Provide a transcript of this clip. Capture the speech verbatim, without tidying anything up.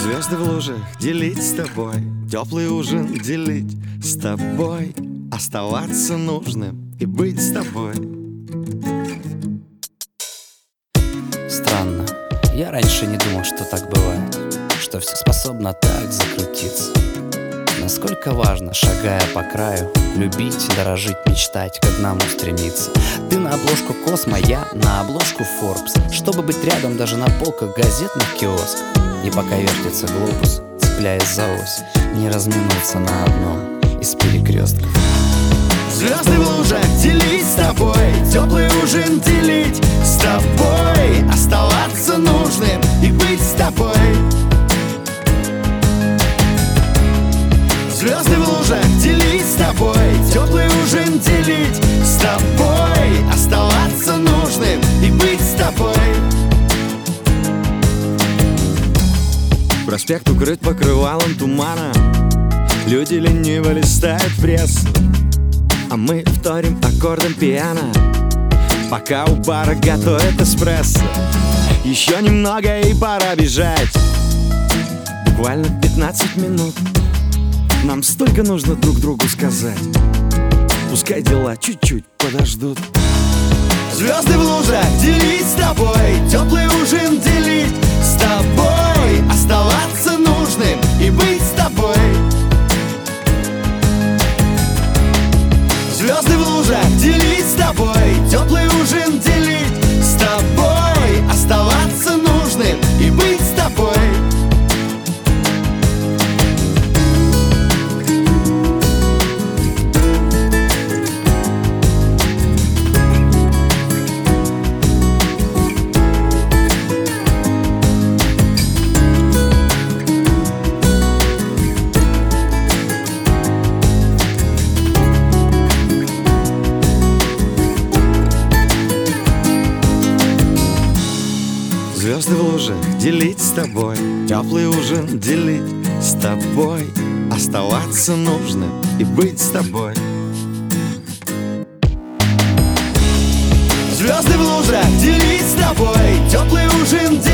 Звезды в лужах делить с тобой, теплый ужин делить с тобой, оставаться нужным и быть с тобой. Странно, я раньше не думал, что так бывает, что все способно так закрутиться. Насколько важно, шагая по краю, любить, дорожить, мечтать, к одному стремиться. Ты на обложку Космо, я на обложку Forbes, чтобы быть рядом даже на полках газетных киосков. И пока вертится глобус, цепляясь за ось, не разминуться на одном из перекрестков. Звезды в лужах делить с тобой, теплый ужин делить с тобой, оставаться нужным и быть с тобой. Звезды в лужах делить с тобой, теплый ужин делить с тобой, оставаться нужным и быть с тобой. Проспект укрыт покрывалом тумана, люди лениво листают прессу, а мы вторим аккордом пиано, пока у бара готовят эспрессо. Еще немного и пора бежать, буквально пятнадцать минут. Нам столько нужно друг другу сказать, пускай дела чуть-чуть подождут. Звезды в лужах делить с тобой, теплый ужин делить с тобой, оставаться нужным и быть с тобой. Звезды в лужах делить с тобой, теплый ужин делить с тобой, оставаться нужным и быть с тобой. Звезды в лужах делить с тобой, теплый ужин делить с тобой, оставаться нужным и быть с тобой. Звезды в лужах делить с тобой, теплый ужин делить